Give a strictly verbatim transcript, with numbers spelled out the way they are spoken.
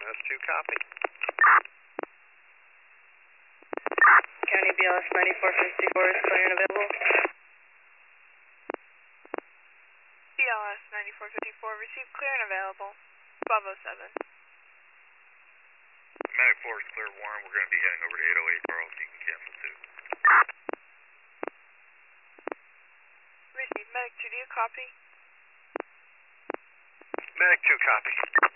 S two, copy. County B L S ninety-four fifty-four is clear and available. B L S ninety-four fifty-four, received clear and available. twelve oh seven. Medic four is clear, Warren. We're going to be heading over to eight oh eight, Charles. You can cancel too. Received. Medic two, do you copy? Medic two, copy.